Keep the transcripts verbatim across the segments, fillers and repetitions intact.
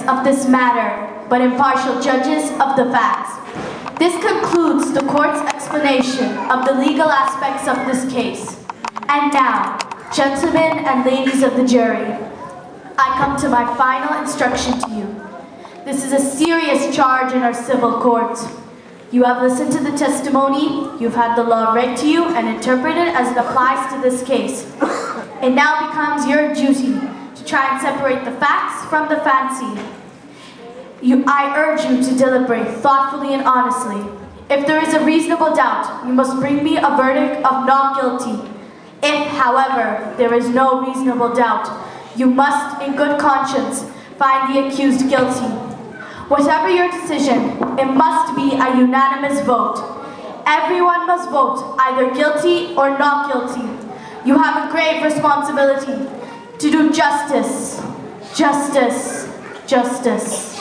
of this matter, but impartial judges of the facts. This concludes the court's explanation of the legal aspects of this case. And now, gentlemen and ladies of the jury, I come to my final instruction to you. This is a serious charge in our civil court. You have listened to the testimony, you've had the law read to you and interpreted as it applies to this case. It now becomes your duty to try and separate the facts from the fancy. You, I urge you to deliberate thoughtfully and honestly. If there is a reasonable doubt, you must bring me a verdict of not guilty. If, however, there is no reasonable doubt, you must, in good conscience, find the accused guilty. Whatever your decision, it must be a unanimous vote. Everyone must vote either guilty or not guilty. You have a grave responsibility to do justice, justice, justice.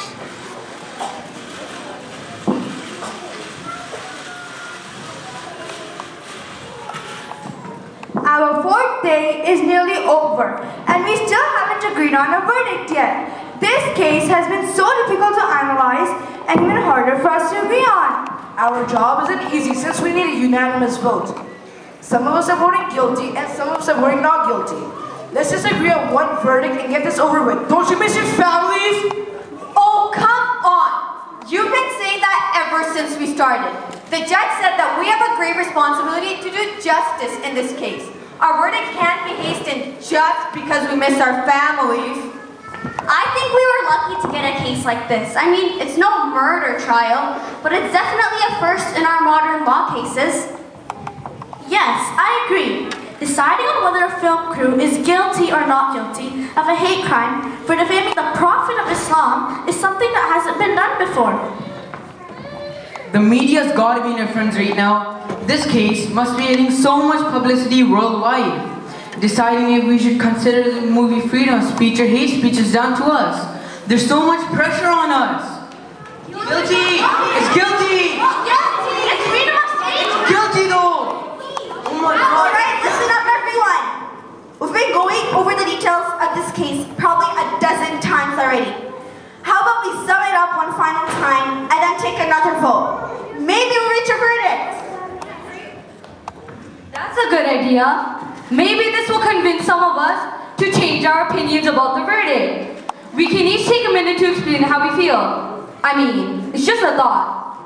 Our fourth day is nearly over, and we still haven't agreed on a verdict yet. This case has been so difficult to analyze and even harder for us to agree on. Our job isn't easy since we need a unanimous vote. Some of us are voting guilty and some of us are voting not guilty. Let's just agree on one verdict and get this over with. Don't you miss your families? Oh, come on! You've been saying that ever since we started. The judge said that we have a grave responsibility to do justice in this case. Our verdict can't be hastened just because we miss our families. I think we were lucky to get a case like this. I mean, it's no murder trial, but it's definitely a first in our modern law cases. Yes, I agree. Deciding on whether a film crew is guilty or not guilty of a hate crime for defaming the Prophet of Islam is something that hasn't been done before. The media's got to be in your friends right now. This case must be getting so much publicity worldwide. Deciding if we should consider the movie freedom of speech or hate speech is down to us. There's so much pressure on us. Guilty! It's guilty! Guilty! It's freedom of speech! It's guilty though! Oh my God! Alright, listen up everyone! We've been going over the details of this case probably a dozen times already. How about we sum it up one final time and then take another vote? Maybe we'll reach a verdict. That's a good idea. Maybe this will convince some of us to change our opinions about the verdict. We can each take a minute to explain how we feel. I mean, it's just a thought.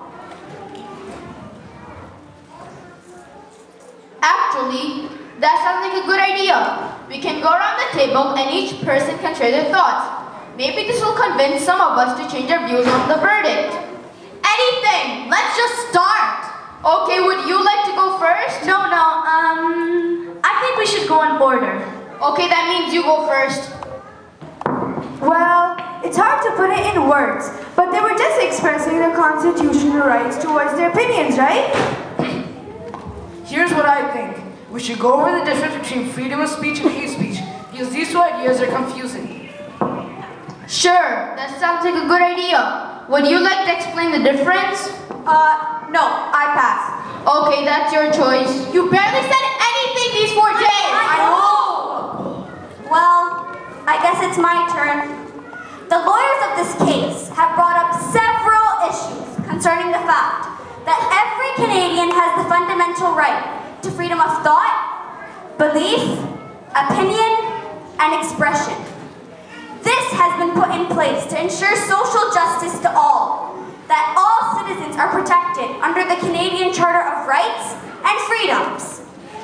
Actually, that sounds like a good idea. We can go around the table and each person can share their thoughts. Maybe this will convince some of us to change our views on the verdict. Anything! Let's just start! Okay, would you like to go first? No, no, um, I think we should go in order. Okay, that means you go first. Well, it's hard to put it in words, but they were just expressing their constitutional rights towards their opinions, right? Here's what I think. We should go over the difference between freedom of speech and hate speech, because these two ideas are confusing. Sure, that sounds like a good idea. Would you like to explain the difference? Uh, no, I pass. Okay, that's your choice. You barely said anything these four days! I know! Well, I guess it's my turn. The lawyers of this case have brought up several issues concerning the fact that every Canadian has the fundamental right to freedom of thought, belief, opinion, and expression. This has been put in place to ensure social justice to all, that all citizens are protected under the Canadian Charter of Rights and Freedoms.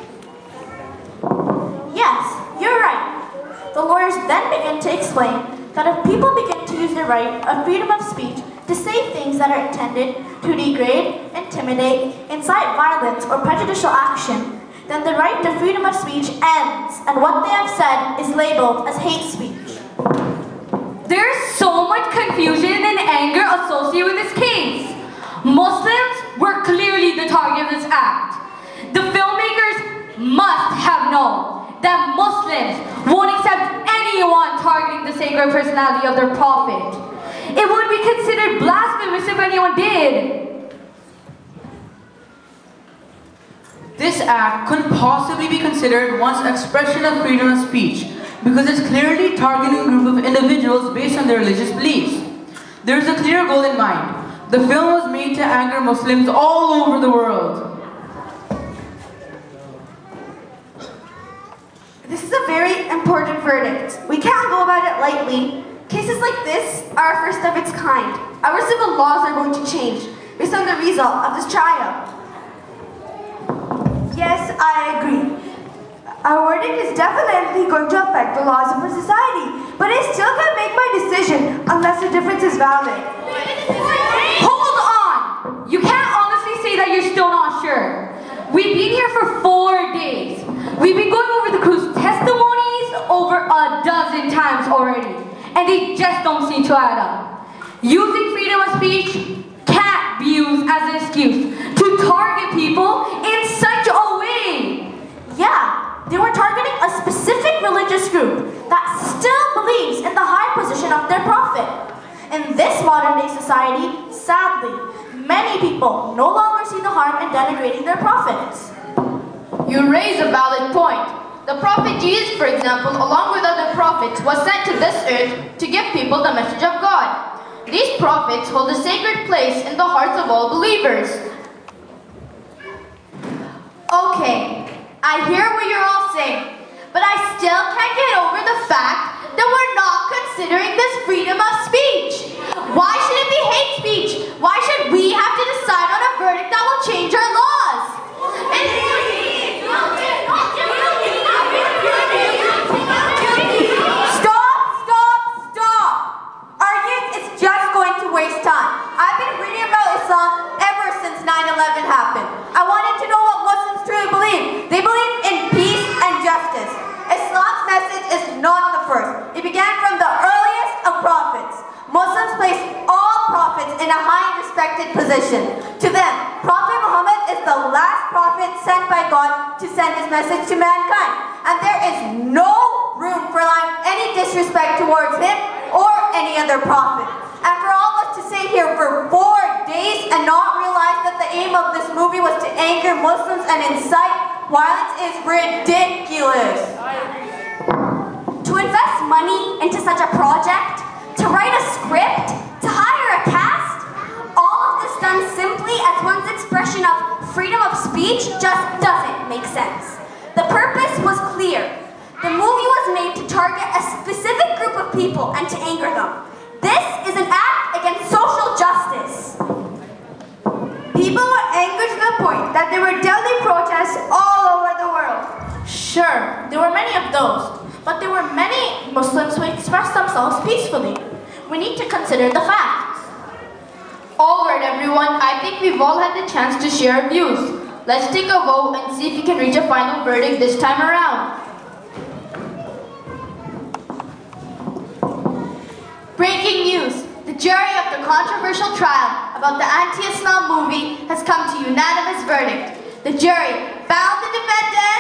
Yes, you're right. The lawyers then begin to explain that if people begin to use their right of freedom of speech to say things that are intended to degrade, intimidate, incite violence, or prejudicial action, then the right to freedom of speech ends, and what they have said is labeled as hate speech. There's so much confusion and anger associated with this case. Muslims were clearly the target of this act. The filmmakers must have known that Muslims won't accept anyone targeting the sacred personality of their prophet. It would be considered blasphemous if anyone did. This act couldn't possibly be considered one's expression of freedom of speech because it's clearly targeting a group of individuals based on their religious beliefs. There's a clear goal in mind. The film was made to anger Muslims all over the world. This is a very important verdict. We can't go about it lightly. Cases like this are a first of its kind. Our civil laws are going to change based on the result of this trial. Yes, I agree. Our verdict is definitely going to affect the laws of our society, but I still can't make my decision unless the difference is valid. Hold on! You can't honestly say that you're still not sure. We've been here for four days. We've been going over the crew's testimonies over a dozen times already, and they just don't seem to add up. Using freedom of speech can't be used as an excuse to target people in such a way. Yeah, they were targeting a specific religious group that still believes in the high position of their prophet. In this modern day society, sadly, many people no longer see the harm in denigrating their prophets. You raise a valid point. The prophet Jesus, for example, along with other prophets, was sent to this earth to give people the message of God. These prophets hold a sacred place in the hearts of all believers. Okay, I hear what you're all saying, but I still can't get over the fact that we're not considering this freedom of speech. Why should it be hate speech? Why should we have to decide on a verdict that will change our laws? Stop, stop, stop! Arguing is just going to waste time. I've been reading about Islam ever since nine eleven happened. I wanted to know what Muslims truly believe. They believe in peace and justice. Islam's message is not the first. It began from the earliest of prophets. Muslims place all prophets in a high and respected position. To them, Prophet Muhammad is the last prophet sent by God to send his message to mankind. And there is no room for any disrespect towards him or any other prophet. And for all of us to sit here for four days and not realize that the aim of this movie was to anger Muslims and incite violence is ridiculous. To invest money into such a project, to write a script, to hire a cast, all of this done simply as one's expression of freedom of speech just doesn't make sense. The purpose was clear. The movie was made to target a specific group of people and to anger them. This is an act against social justice. People were angered to the point that there were daily protests all over the world. Sure, there were many of those, but there were many Muslims who expressed themselves peacefully. We need to consider the facts. All right, everyone, I think we've all had the chance to share our views. Let's take a vote and see if we can reach a final verdict this time around. Breaking news! The jury of the controversial trial about the anti-Islam movie has come to unanimous verdict. The jury found the defendant